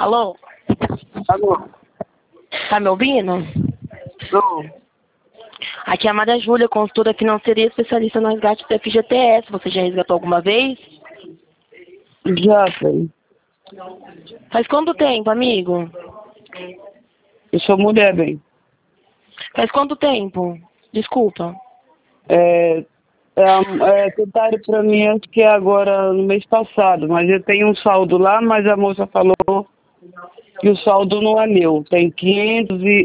Alô? Alô? Tá me ouvindo? Tô. Aqui é a Maria Júlia, consultora financeira e especialista no resgate do FGTS. Você já resgatou alguma vez? Já, filho. Faz quanto tempo, amigo? Eu sou mulher, bem. Faz quanto tempo? Desculpa. Tentaram pra mim, acho que é agora no mês passado, mas eu tenho um saldo lá, mas a moça falou que o saldo não é meu. Tem